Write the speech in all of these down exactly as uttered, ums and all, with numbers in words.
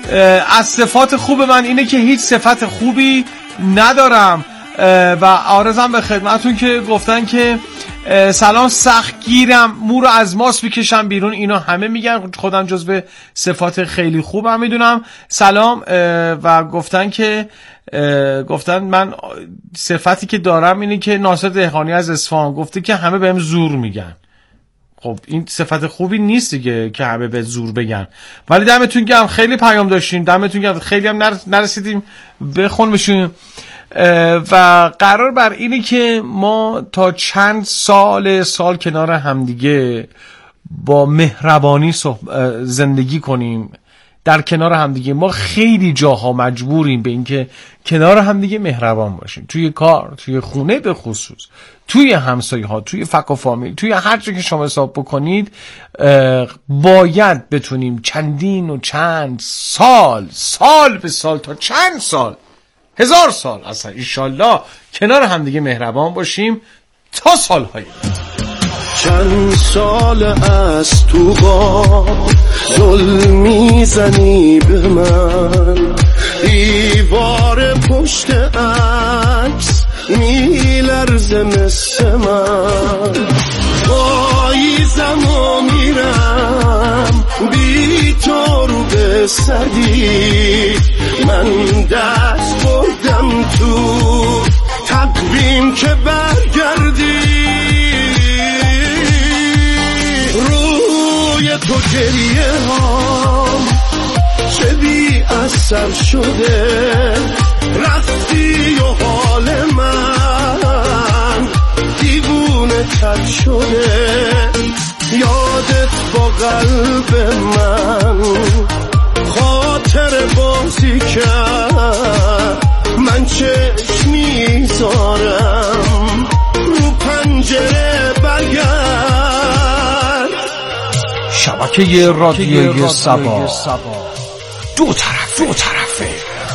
از صفات خوب من اینه که هیچ صفت خوبی ندارم و عارضم به خدمتون که گفتن که سلام سخت گیرم، مو رو از ماست بکشم بیرون. اینا همه میگن، خودم جزو صفات خیلی خوبم میدونم. سلام. و گفتن که گفتن من صفتی که دارم اینه که ناصر دهقانی از اصفهان گفته که همه بهم زور میگن. خب این صفت خوبی نیست دیگه که همه به زور بگن. ولی دمتون گرم، خیلی پیام داشتیم، دمتون گرم، خیلی هم نرسیدیم بخون بشیم. و قرار بر اینه که ما تا چند سال سال کنار همدیگه با مهربانی زندگی کنیم، در کنار همدیگه. ما خیلی جاها مجبوریم به اینکه کنار همدیگه مهربان باشیم، توی کار، توی خونه به خصوص، توی همسایه ها، توی فک و فامیل، توی هر جا که شما حساب بکنید. باید بتونیم چندین و چند سال سال به سال تا چند سال هزار سال اصلا انشالله کنار همدیگه مهربان باشیم تا سالهای چند سال از تو با ظلم میزنی به من، دیوار پشت عکس میلرزه مثل من، پاییزم و میرم بی تو رو به صدی، من دست بردم تو تقویم که برگردی، روی تو گریه هام چه بی اثر شده، رفتی و حال من دیوونه تر شده، یادت با قلب من خاطر بازی کرد، من چشم میذارم رو پنجره برگرد. شبکه رادیوی سبا دو طرف دو طرفه.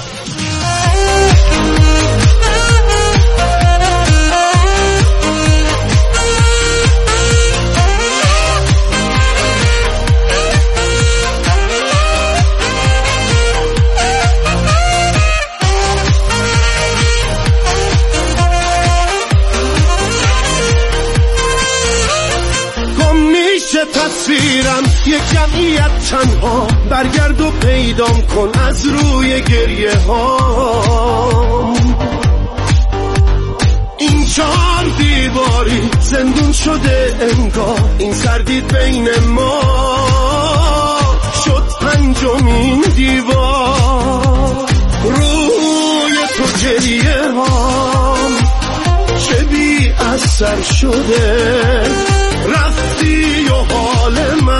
تصویرم یک جمعیت تنها، برگرد و پیدام کن از روی گریه ها، این چهار دیواری زندون شده انگار، این سردید بین ما شد پنجمین دیوار، روی تو گریه هام چه بی اثر شده، رفتی و حال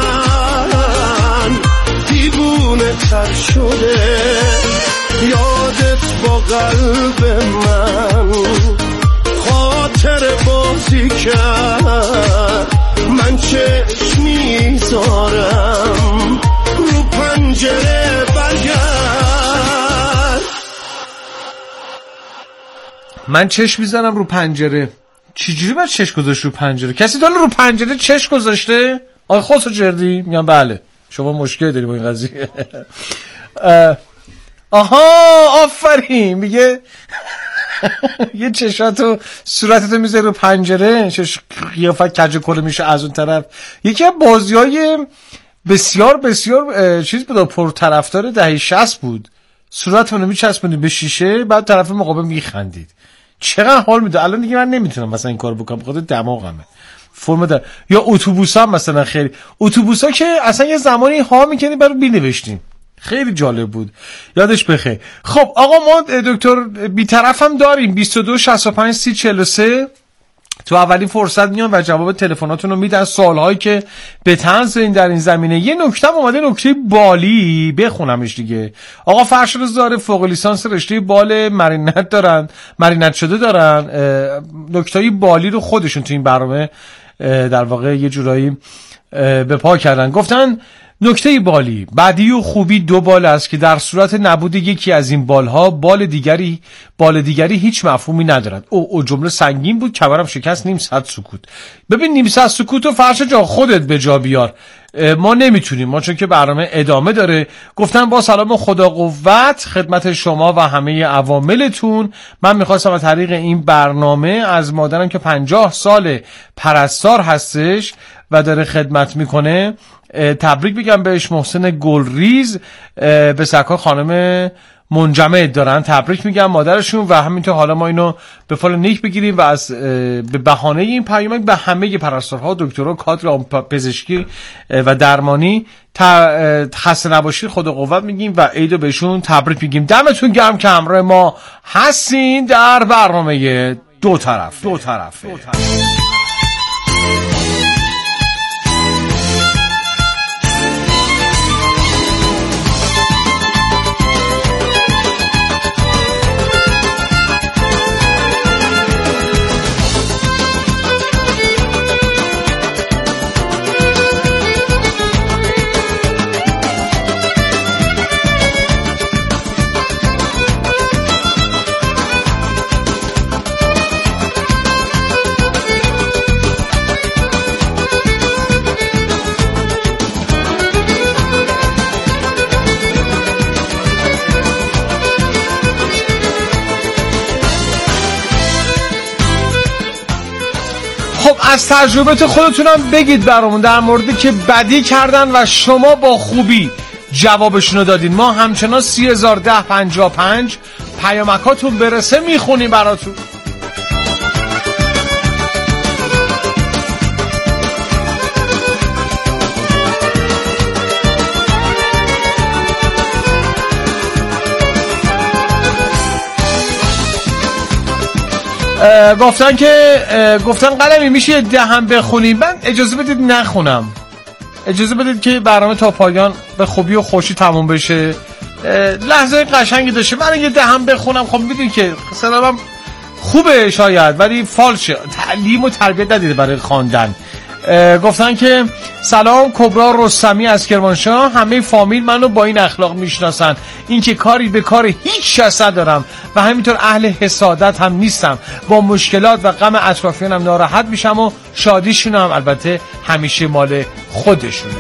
من دیوونه تر شده، یادت با قلب من خاطر بازی کرد، من چشم میذارم رو پنجره برگرد. من چشم میذارم رو پنجره. چجوری باید چشم گذاشت رو پنجره؟ کسی داره رو پنجره چشم گذاشته؟ آخه خودتو جردی؟ میگم بله. شما مشکل داری با این قضیه. آها آفرین. میگه یه چشاتو صورتتو میذاری رو پنجره، چش قیافت کج کله میشه از اون طرف. یکی از بازیای بسیار بسیار چیز بود، پرطرفدار دهه شصت بود. صورتتو میچسبونی به شیشه، بعد طرف مقابل میخندید. چقدر حال میده. الان دیگه من نمیتونم مثلا این کارو بکنم، بخاطر دماغمه. فرم دار. یا اتوبوسا مثلا، خیلی اتوبوسا که اصلا یه زمانی ها میکنی برای بینوشتیم، خیلی جالب بود، یادش بخیر. خب آقا ما دکتر بی‌طرف هم داریم بیست و دو شصت و پنج سی چهل و سه. تو اولین فرصت میان و جواب تلفناتون رو میدن، سوالهایی که به طنز این در این زمینه. یه نکته اومده، نکته بالی، بخونمش دیگه. آقا فرشاد زاره فوق لیسانس رشته بال مرینت دارن، مرینت شده دارن. نکته بالی رو خودشون تو این برنامه در واقع یه جورایی به پا کردن. گفتن نکته بالی، بدی و خوبی دو بال است که در صورت نبود یکی از این بالها بال دیگری بال دیگری هیچ مفهومی ندارد. او او جمله سنگین بود، کمرم شکست. نیم ساعت سکوت. ببین نیم ساعت سکوتو فرشا جا خودت به جا بیار. ما نمیتونیم، ما چون که برنامه ادامه داره. گفتن با سلام خدا قوت خدمت شما و همه عواملتون. من میخواستم از طریق این برنامه از مادرم که پنجاه سال پرستار هستش و داره خدمت میکنه تبریک بگم بهش. محسن گلریز به سکا خانم منجمد دارن تبریک میگم مادرشون و همینطور حالا ما اینو به فال نیک بگیریم و از به بهانه این پیامک به همه پرستارها، دکترها، کادر پزشکی و درمانی خسته نباشید، خدا قوت میگیم و عیدو بهشون تبریک میگیم. دمتون گرم که همراه ما هستین در برنامه دو طرف دو طرفه, دو طرفه. از تجربه خودتونم بگید برامون در موردی که بدی کردن و شما با خوبی جوابشونو دادین. ما همچنان سی هزار ده پنجاه و پنج پیامکاتون برسه میخونیم براتون. گفتن که گفتن قلمی میشه دهم بخونیم. من اجازه بدید نخونم، اجازه بدید که برنامه تا پایان به خوبی و خوشی تموم بشه. لحظه قشنگی داشته من یه دهم بخونم. خب میدونی که سلامم خوبه شاید ولی فالشه، تعلیم و تربیت ندیده برای خواندن. گفتن که سلام کبرا رستمی از کرمانشاه، همه فامیل منو با این اخلاق میشناسن، این که کاری به کار هیچ کس ندارم و همینطور اهل حسادت هم نیستم، با مشکلات و غم اطرافیانم ناراحت میشم و شادیشون هم البته همیشه مال خودشونه.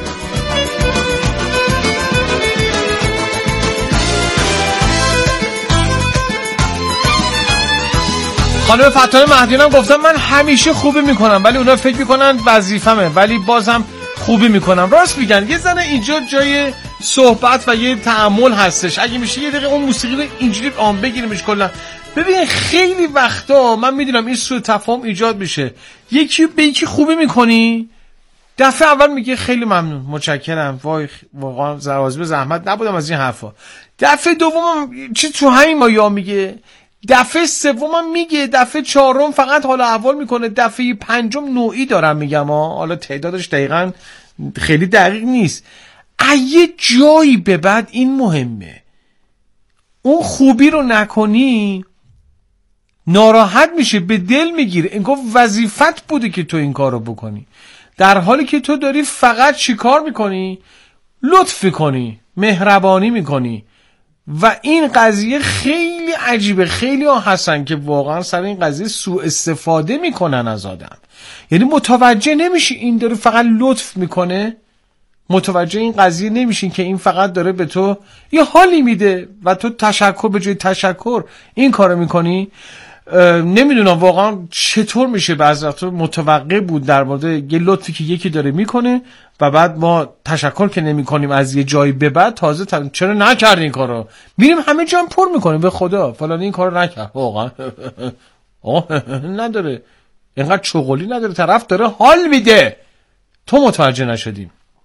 خانم فتانه مهدیان هم گفتم من همیشه خوبی میکنم ولی اونا فکر میکنن وظیفمه ولی بازم خوبی میکنم. راست میگن. یه زنه اینجا جای صحبت و یه تأمل هستش. اگه میشه یه دقیقه اون موسیقی رو اینجوری آن بگیریمش کلا. ببین خیلی وقتا من میدونم این سوء تفاهم ایجاد میشه، یکی به یکی خوبی میکنی دفعه اول میگه خیلی ممنون متشکرم وای واقعا زواجب زحمت نبودم از این حرفا، دفعه دوم چه تو همین مایا میگه، دفعه سوم میگه، دفعه چهارم فقط حالا احوال میکنه، دفعه پنجم نوعی دارم میگم ها، حالا تعدادش دقیقاً خیلی دقیق نیست. یه جایی به بعد این مهمه، اون خوبی رو نکنی ناراحت میشه، به دل میگیره، انگار وظیفت بوده که تو این کار رو بکنی، در حالی که تو داری فقط چی کار میکنی؟ لطف میکنی، مهربانی میکنی. و این قضیه خیلی عجیبه. خیلی ها هستن که واقعا سر این قضیه سوء استفاده میکنن از آدم، یعنی متوجه نمیشی این داره فقط لطف میکنه، متوجه این قضیه نمیشین که این فقط داره به تو یه حالی میده و تو تشکر به جای تشکر این کارو میکنی. نمیدونم واقعا چطور میشه بعضی وقتا متوقع بود در مورد یه لطفی که یکی داره میکنه و بعد ما تشکر که نمیکنیم از یه جایی به بعد تازه تا... چرا نکردی این کارو، میریم همه جا هم پر میکنیم به خدا فلان این کارو نکرد، واقعا نداره اینقدر چغلی نداره، طرف داره حال میده، تو متوجه نشدی.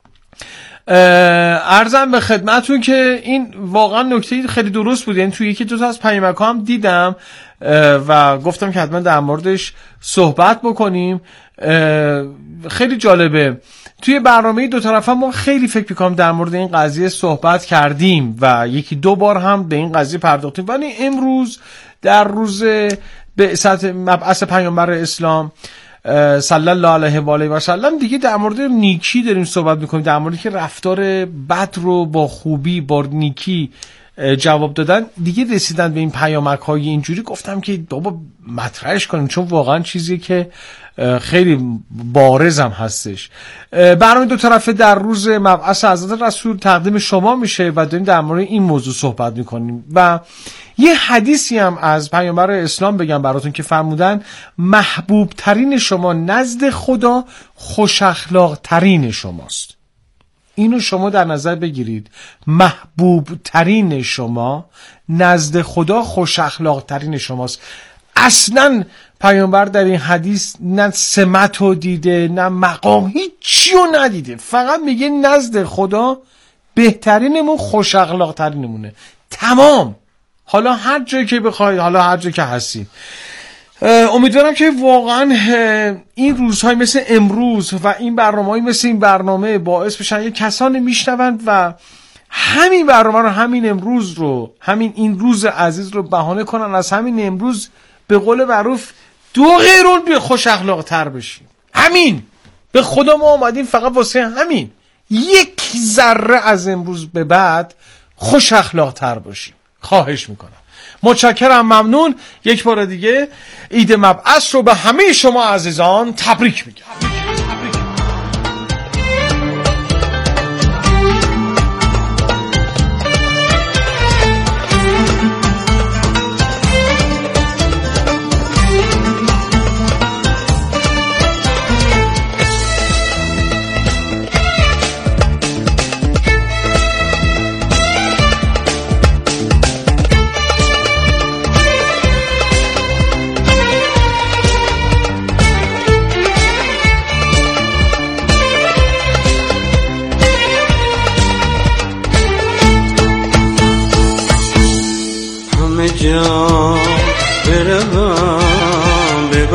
عرضم به خدمتون که این واقعا نکته خیلی درست بود، یعنی توی یکی دو تا از پیامک‌ها هم دیدم و گفتم که حتما در موردش صحبت بکنیم. خیلی جالبه، توی برنامه دو طرفه ما خیلی فکر می‌کنم در مورد این قضیه صحبت کردیم و یکی دو بار هم به این قضیه پرداختیم، ولی امروز در روز بعثت مبعث پیامبر اسلام صلی الله علیه و آله و سلم دیگه در مورد نیکی داریم صحبت میکنیم، در موردی که رفتار بد رو با خوبی با نیکی جواب دادن دیگه رسیدن به این پیامک های اینجوری، گفتم که بابا مطرحش کنیم، چون واقعا چیزی که خیلی بارزم هستش. برنامه دو طرفه در روز مبعث حضرت رسول تقدیم شما میشه و داریم در مورد این موضوع صحبت میکنیم و یه حدیثی هم از پیامبر اسلام بگم براتون که فرمودن محبوب ترین شما نزد خدا خوش اخلاق ترین شماست. اینو شما در نظر بگیرید، محبوب ترین شما نزد خدا خوش اخلاق ترین شماست. اصلا پیامبر در این حدیث نه سمت رو دیده نه مقام، هیچی رو ندیده، فقط میگه نزد خدا بهترینمون خوش اخلاق ترینمونه. تمام. حالا هر جایی که بخواید، حالا هر جایی که هستید، امیدوارم که واقعا این روزهای مثل امروز و این برنامه‌های مثل این برنامه باعث بشن یه کسانی میشنوند و همین برنامه رو، همین امروز رو، همین این روز عزیز رو بهانه کنن از همین امروز به قول معروف دو غیرون به خوش اخلاق تر بشیم. همین به خدا ما اومدیم فقط واسه همین، یک ذره از امروز به بعد خوش اخلاق تر باشیم. خواهش میکنم. متشکرم، ممنون. یک بار دیگه عید مبعث رو به همه شما عزیزان تبریک میگم. جا بروم به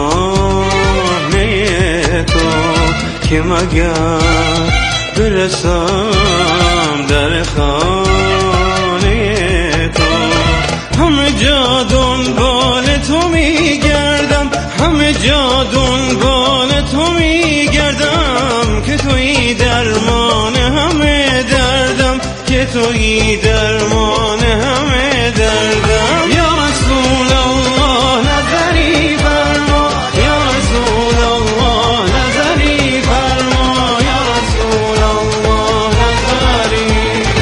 بهانه تو که مگر برسم در خانه تو. همه جا دنبال تو میگردم، همه جا دنبال تو میگردم که تویی درمان همه دردم، که تویی درمان همه دردم. یا رسول الله نظری فرما، یا رسول الله نظری فرما، یا رسول الله نظری.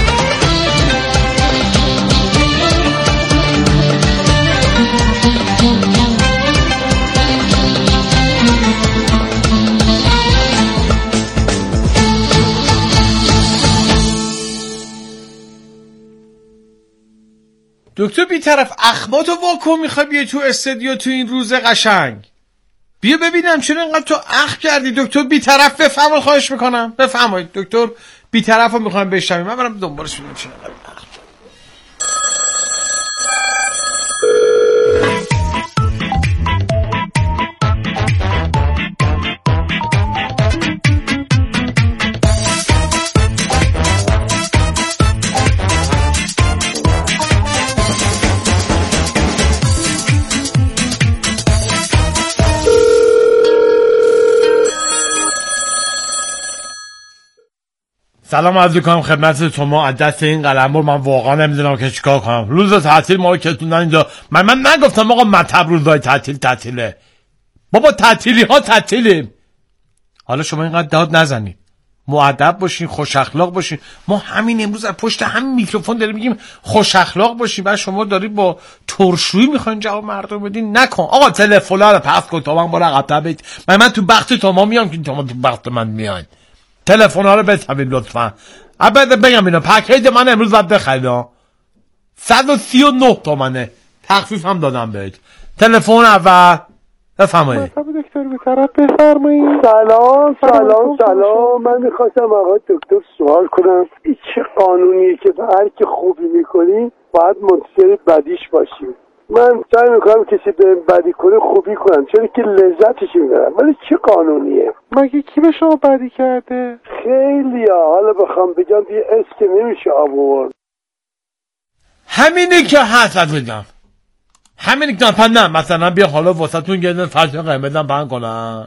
دکتر بی‌طرف اخماتو واکن، میخوای بیای تو استودیو تو این روز قشنگ؟ بیا ببینم چرا اینقدر تو اخ کردی. دکتر بی‌طرف بفرمایید، خواهش میکنم بفرمایید. دکتر بی‌طرفو میخوام بشنویم، من برم دنبالش ببینم چرا اینقدر اخ. سلام عرض می‌کنم خدمت شما. از دست این قلمرو من واقعا نمیدونم که چیکار کنم. روز تعطیل ما کتوندن اینجا. من من نگفتم آقا مطلب روزای تعطیل تعطیله. بابا تعطیلی ها تعطیلیم. حالا شما اینقدر داد نزنید. مؤدب باشین، خوش اخلاق باشین. ما همین امروز از پشت همین میکروفون داریم میگیم خوش اخلاق باشین، بعد شما دارید با ترشویی میخواین جواب مردم بدین. نکن آقا، تلفن رو پخش کن تا من برم عقب بیت. من من تو بخت شما میام که شما تو بخت من میاین. تلفن ها رو بتمید لطفا. البته بگم اینا پکیج من امروز باید بخرید. صد و سی و نه تومنه. تخفیف هم دادم بهت. تلفن اول بفرمایید. مطلب دکتر بی‌طرف بفرمایید. سلام سلام سلام. من میخواستم آقا دکتر سوال کنم، این چه قانونیه که به هر کی خوبی میکنی باید منتظر بدیش باشیم؟ من سعی میکنم کسی به بدی کنه خوبی کنم، چرا که لذتش میبرم، ولی چه قانونیه؟ مگه کی به شما بدی کرده؟ خیلی ها، حالا بخوام بگم دیگه اسم نمیشه آورد. همینی که هست بگم، همینی که نه مثلا بیا حالا واسه تون گردن فرش قیمتم بند کنن،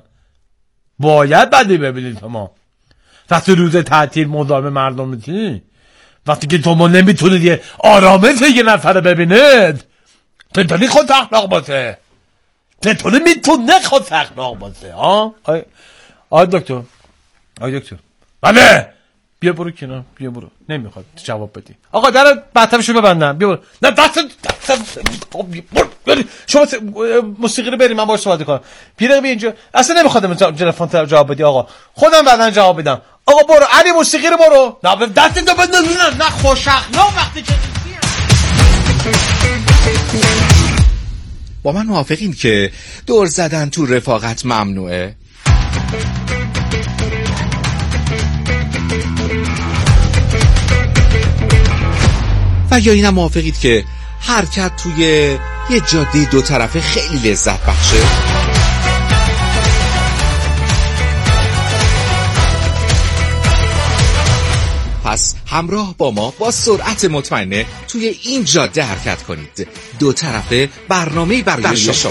باید بدی ببینید شما وقتی روز تعطیل مزاحم مردم میشی. وقتی که تو نمیتونید یه آرامش یه نفر ببینید، چطوری خود اخلاق باشه؟ چطوری میتونه خود اخلاق باشه؟ ها آی آی دکتر، آی دکتر، بله بیا برو کنار، بیا برو، نمیخواد جواب بدی. آقا در بطفشو ببندم، بیا برو. نه دست دست برو. شما موسیقی رو بریم، من باهاش صحبت کنم. پیره بیا اینجا. اصلا نمیخواد تلفن جواب بدی آقا، خودم بعداً جواب بدم. آقا برو علی موسیقی رو برو. نه دست تو بند. نه نه خوش اخلاق وقتی که با من موافقین که دور زدن تو رفاقت ممنوعه؟ و یا اینم موافقید که حرکت توی یه جاده دو طرفه خیلی لذت بخشه؟ پس همراه با ما با سرعت مطمئنه توی این جاده حرکت کنید. دو طرفه برنامه‌ای برای شما.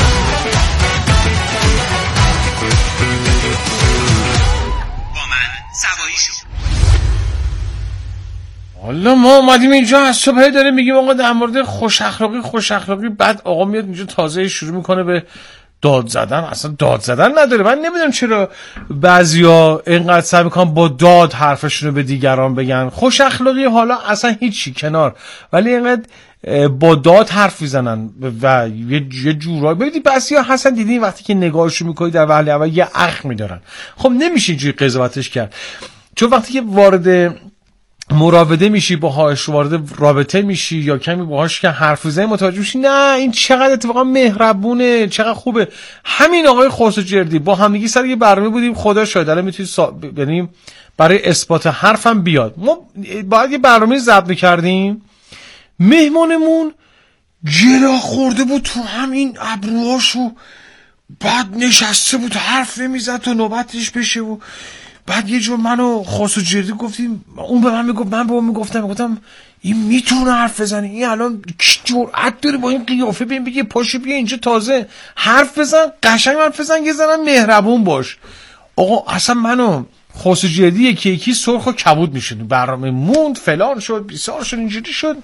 حالا ما اومدیم اینجا از صبح داریم میگیم آقا در مورد خوش اخلاقی خوش اخلاقی، بعد آقا میاد اینجا تازه شروع میکنه به داد زدن. اصلا داد زدن نداره. من نمیدونم چرا بعضیا اینقدر سعی میکنن با داد حرفشون رو به دیگران بگن. خوش اخلاقی حالا اصلا هیچی کنار، ولی اینقدر با داد حرف میزنن و یه جورایی ببینید بعضیا هستن دیدین وقتی که نگاهشو میکنی در وهله اول یه اخ میدارن. خب نمیشه اینجوری قضاوتش کرد، چون وقتی که وارد مراوده میشی باهاش، وارد رابطه میشی یا کمی باهاش که حرف بزنی، متوجه میشی نه این چقدر اتفاقا مهربونه، چقدر خوبه. همین آقای خسروجردی با همدیگه سر یه برنامه بودیم، خدا شاید الان میتونی سا... یعنی برای اثبات حرفم بیاد. ما باید یه برنامه ضبط می‌کردیم، مهمانمون گلا خورده بود تو همین ابروهاشو، بعد نشسته بود حرف نمیزد تا نوبتش بشه و بعد یه جور منو خسروجردی گفتیم، اون به من میگفت، من به اون میگفتم میگفتم این میتونه حرف بزنه، این الان جرأت داره با این قیافه بیم بگه پاشو بیا اینجا تازه حرف بزن، قشنگ حرف بزن، یه زنم مهربون باش. آقا اصلا منو خسروجردی یکی یکی سرخ و کبود میشدیم، برنامه موند فلان شد بیسار شد اینجوری شد.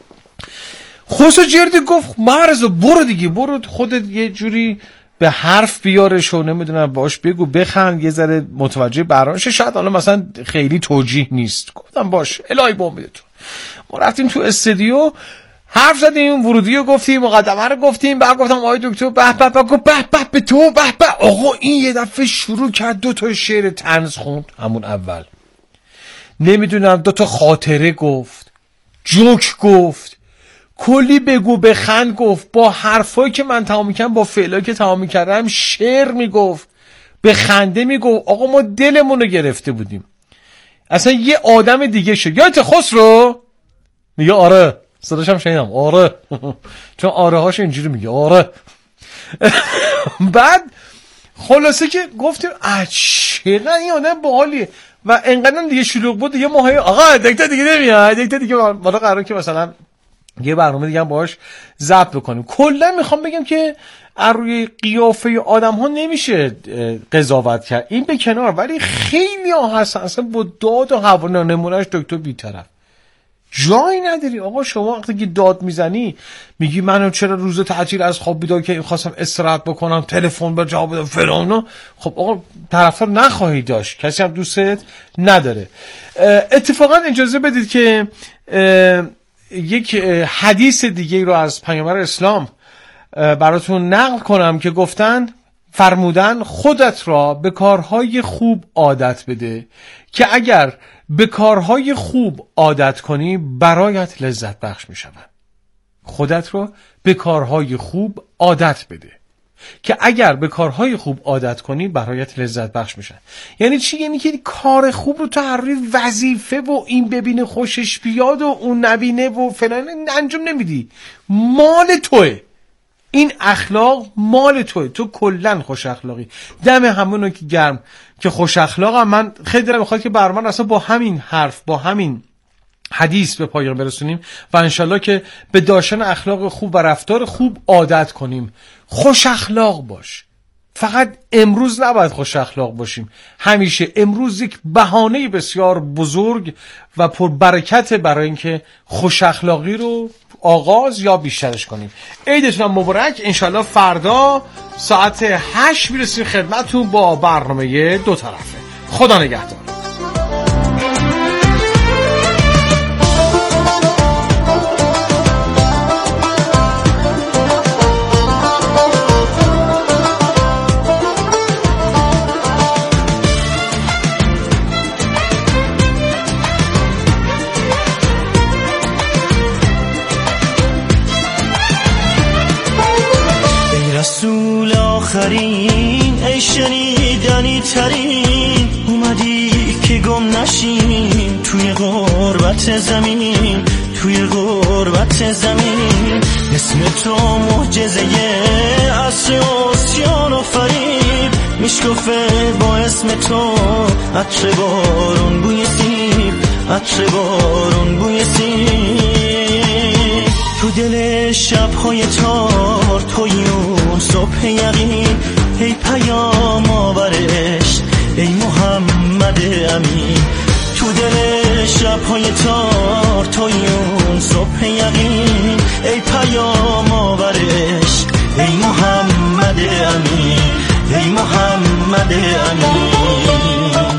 خسروجردی گفت مرزا برو دیگه، برو خودت یه جوری به حرف بیارش و نمیدونم باش بگو بخند، یه ذره متوجه برنامه‌شه، شاید حالا مثلا خیلی توجیه نیست. گفتم باش الهی بوم بده تو. ما رفتیم تو استودیو حرف زدیم، ورودی رو گفتیم، مقدمه رو گفتیم، بعد گفتم آقای دکتر به به به گفت به به به تو به به. آقا این یه دفعه شروع کرد دو تا شعر طنز خوند. همون اول نمیدونم دو تا خاطره گفت، جوک گفت، کلی بگو بخند گفت، با حرفایی که من تمام میکردم با فعلایی که تمام میکردم شعر میگفت، به خنده میگفت. آقا ما دلمون رو گرفته بودیم، اصلا یه آدم دیگه شد. یادت خسرو؟ میگه آره، صداش هم شنیدم آره چون آره هاش اینجوری میگه آره. بعد خلاصه که گفتیم چقدر این آدم باحالیه و انقدر دیگه شلوغ بود دیگه ماهای آقا دکتر دیگه نمیاد، دکتر دیگه بالا قرار که مثلا یه برنامه دیگه هم باهاش ضبط بکنیم. کلا میخوام بگم که از روی قیافه آدم ها نمیشه قضاوت کرد، این به کنار، ولی خیلی ها هستن اصلا با داد و هوا نمونهش دکتر بی‌طرف جایی نداری. آقا شما وقتی که داد میزنی میگی منم چرا روز تعطیل از خواب بیدار که خواستم استراحت بکنم، تلفن به جواب بدم فلان، خب آقا طرفدار نخواهی داشت، کسی هم دوستت نداره. اتفاقا اجازه بدید که یک حدیث دیگه رو از پیامبر اسلام براتون نقل کنم که گفتن، فرمودن خودت را به کارهای خوب عادت بده که اگر به کارهای خوب عادت کنی برایت لذت بخش می شود. خودت را به کارهای خوب عادت بده که اگر به کارهای خوب عادت کنی برایت لذت بخش میشن. یعنی چی؟ یعنی که کار خوب رو تو هر روز وظیفه و این ببینه خوشش بیاد و اون نبینه و فلان انجام نمیدی، مال توه، این اخلاق مال توه، تو کلن خوش اخلاقی. دم همونو که گرم که خوش اخلاقم. من خیلی دلم میخواد که برنامه اصلا با همین حرف با همین حدیث به پایان برسونیم و انشالله که به داشتن اخلاق خوب و رفتار خوب عادت کنیم. خوش اخلاق باش، فقط امروز نباید خوش اخلاق باشیم، همیشه. امروز یک بهانه بسیار بزرگ و پربرکت برای اینکه خوش اخلاقی رو آغاز یا بیشترش کنیم. عیدتون مبارک. انشالله فردا ساعت هشت میرسیم خدمتتون با برنامه دو طرفه. خدا نگهدار. رسول آخرین ای شنیدنی ترین، اومدی که گم نشیم توی غربت زمین، توی غربت زمین. اسم تو معجزه عصر عصیان و فریب، میشکفه با اسم تو عطر بارون بوی سیب، عطر بارون بوی سیب. تو دل شب‌های تار توی اون صبح یقین، ای پیام آور عشق ای محمد امین. تو دل شب‌های تار توی اون صبح یقین، ای پیام آور عشق ای محمد امین، ای محمد امین.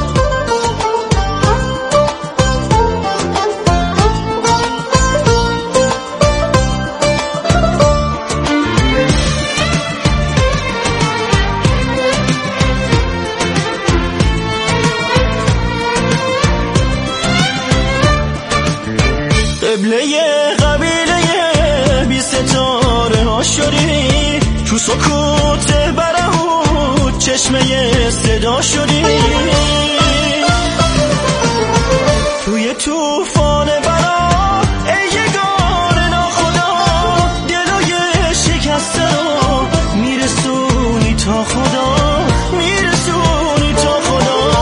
قبله قبیله بی ستاره ها شدی، تو سکوت برهوت چشمه صدا شدی. توی توفان برا ای یگانه ناخدا، دلای شکسته رو میرسونی تا خدا، میرسونی تا خدا.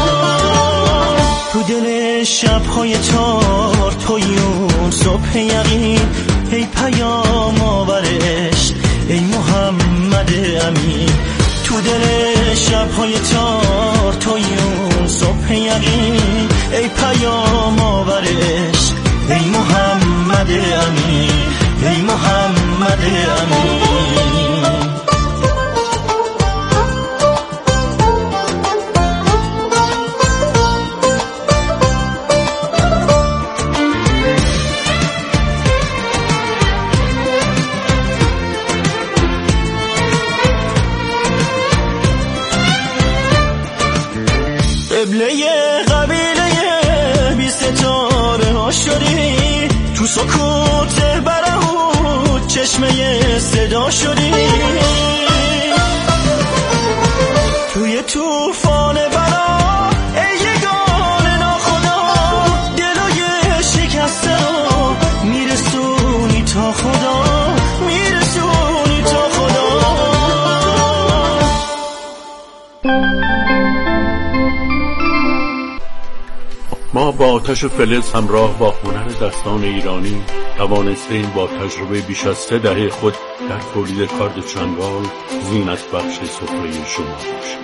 تو دل شب‌های تار توی اون صبح یقین، ای پیام آور عشق ای محمد امین. تو دل شب‌های تار توی اون صبح یقین، ای پیام آور عشق ای محمد امین، ای محمد امین. قبله قبیله بی ستاره ها شدی، تو سکوت برهوت چشمه صدا شدی. توی توفان برا ای یگانه ناخدا، دلای شکسته رو میرسونی تا خدا، میرسونی تا خدا. ما با آتش و فلز همراه با هنر دستان ایرانی توانستیم با تجربه بیش از سه دهه خود در تولید کارد چنگال زینت بخش سفره شما باشیم.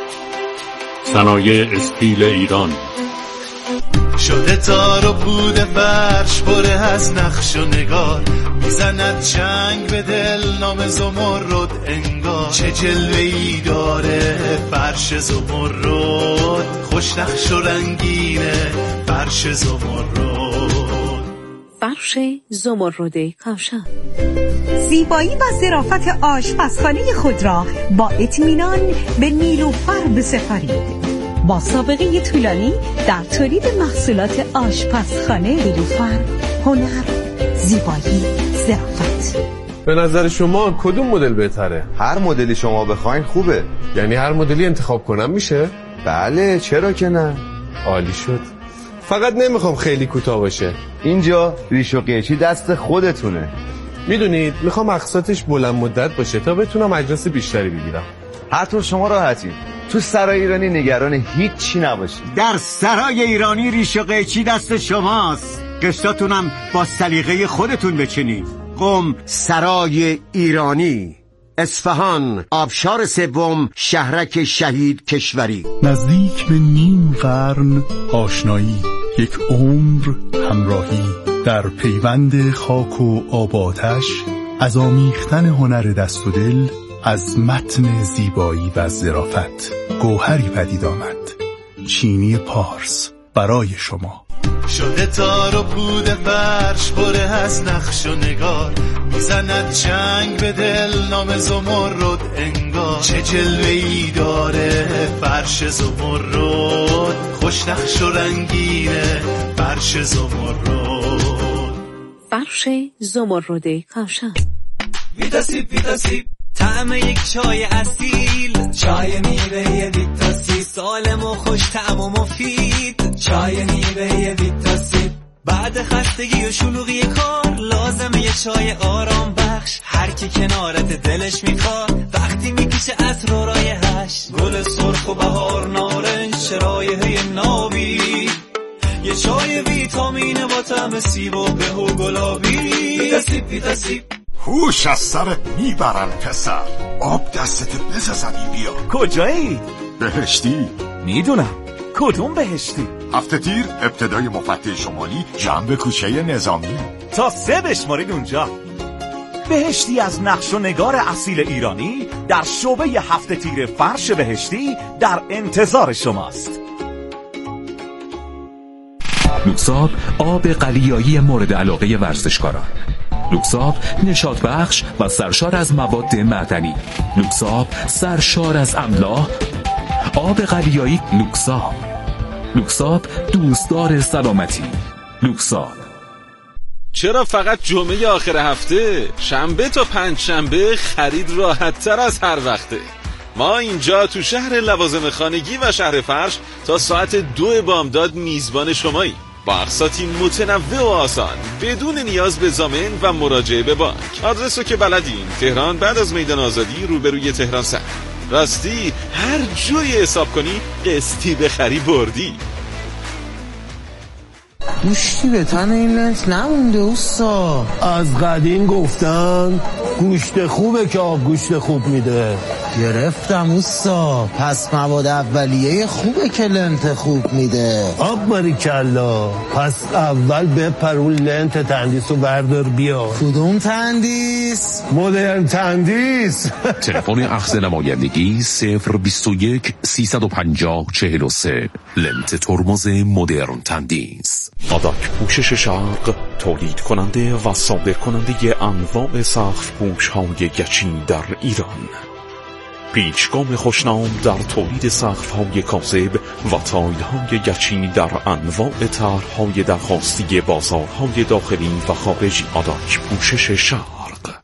صنایع استیل ایران شده تار و پود فرش پره از نقش و نگار، میزند چنگ به دل نام زمرد انگار. چه جلوه‌ای داره فرش زمرد، خوش نقش و رنگینه فرش زمرد. فرش زمرد کاشان، زیبایی و ظرافت آشپزخانه خود را با اطمینان به نیلوفر بسپارید. با سابقه طولانی در تولید محصولات آشپزخانه، نیلوفر، هنر، زیبایی، ظرافت. به نظر شما کدوم مدل بهتره؟ هر مدلی شما بخواین خوبه. یعنی هر مدلی انتخاب کنم میشه؟ بله، چرا که نه. عالی شد. فقط نمیخوام خیلی کوتاه باشه. اینجا ریش و قیچی دست خودتونه. میدونید میخوام اقساطش بلند مدت باشه تا بتونم اجناس بیشتری بگیرم. هر طور شما راحتین. تو سرای ایرانی نگران هیچی نباشید. در سرای ایرانی ریش و قیچی دست شماست. قسطاتونم با سلیقه خودتون بچینید. قم سرای ایرانی. اصفهان، آبشار سوم، شهرک شهید کشوری. نزدیک به نیم قرن آشنایی، یک عمر همراهی، در پیوند خاک و آباتش، از آمیختن هنر دست و دل، از متن زیبایی و ظرافت گوهری پدید آمد. چینی پارس برای شما. شده تار و پود فرش پره از نقش و نگار، میزند جنگ به دل نام زمرد انگار. چه جلوه‌ای داره فرش زمرد، خوش نقش و رنگینه فرش زمرد. فرش زمرد کاشان. ویتاسیب ویتاسیب طعم یک چای اصیل، چای میوه ویتاسیب، سالم و خوش طعم و مفید. چای میوه ویتاسیب بعد خستگی و شلوغی کار لازمه یه چای آرام بخش. هر کی کنارت دلش میخواد وقتی میکشه عطر و رایحش، گل سرخ و بهار نارنج شرایح نابی. یه چای ویتامین با طعم سیب و به و گلابی. ویتاسیب ویتاسیب هوش از سرت میبرن پسر، آب دستت بزنی بیا. کجایی؟ بهشتی. میدونم. کدوم بهشتی؟ هفته تیر ابتدای مفتح شمالی جنب کوچه نظامی. تا سه بشمارید اونجا. بهشتی از نقش و نگار اصیل ایرانی در شعبه هفته تیر فرش بهشتی در انتظار شماست. لوکساب آب قلیایی مورد علاقه ورزشکاران. لوکساب نشاط بخش و سرشار از مواد معدنی. لوکساب سرشار از املاح. آب قلیایی لوکساب. لوکساب دوستدار سلامتی. لوکساب. چرا فقط جمعه آخر هفته؟ شنبه تا پنج شنبه خرید راحت تر از هر وقته. ما اینجا تو شهر لوازم خانگی و شهر فرش تا ساعت دو بامداد میزبان شماییم، با اقساطی متنوع و آسان بدون نیاز به ضامن و مراجعه به بانک. آدرس رو که بلدین، تهران بعد از میدان آزادی روبروی تهران سر. راستی هر جوری حساب کنی قسطی بخری بردی. گوشتی به تن این لنت نمونده اوستا. از قدیم گفتن گوشت خوبه که آب گوشت خوب میده. گرفتم اوستا. پس مواد اولیه خوبه که لنت خوب میده. آب باریکلا. پس اول بپر اون لنت تندیس رو بردار بیا. کدوم تندیس؟ مدرن تندیس. تلفن اخذ نمایندگی صفر بیست و یک سیصد و پنجاه چهل و سه. لنت ترمز مدرن تندیس. آداک پوشش شرق تولید کننده و صادر کننده انواع سقف پوش های گچی در ایران. پیچگام خوشنام در تولید سقف های کاذب و تایل های گچی در انواع طرح های درخواستی بازارهای داخلی و خارجی. آداک پوشش شرق.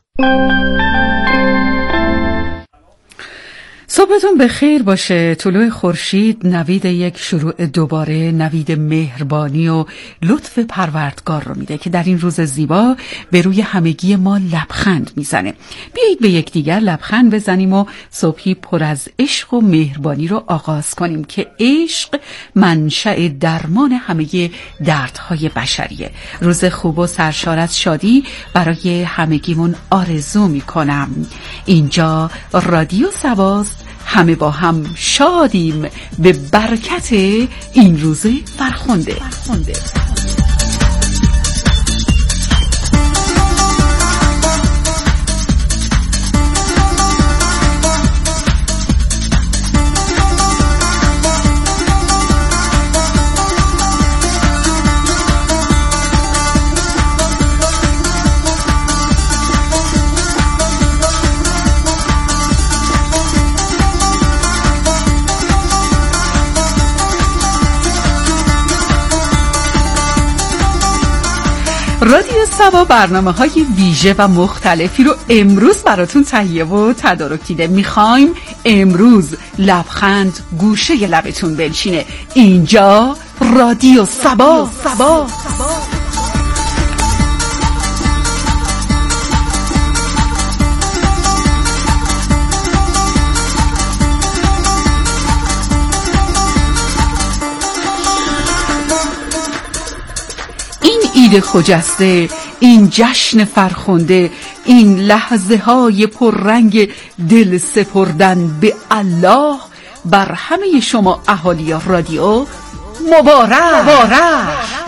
صبحتون بخیر باشه. طلوع خورشید نوید یک شروع دوباره، نوید مهربانی و لطف پروردگار رو میده که در این روز زیبا به روی همگی ما لبخند میزنه. بیایید به یکدیگر لبخند بزنیم و صبحی پر از عشق و مهربانی رو آغاز کنیم که عشق منشأ درمان همه دردهای بشریه. روز خوب و سرشار از شادی برای همگیمون آرزو میکنم. اینجا رادیو سواست، همه با هم شادیم به برکت این روز فرخنده. رادیو سوا برنامه های ویژه و مختلفی رو امروز براتون تهیه و تدارک دیده. میخوایم امروز لبخند گوشه لبتون بنشینه. اینجا رادیو سوا. سوا. ایده خجسته، این جشن فرخنده، این لحظه های پررنگ دل سپردن به الله بر همه شما اهالی رادیو مبارک مبارک.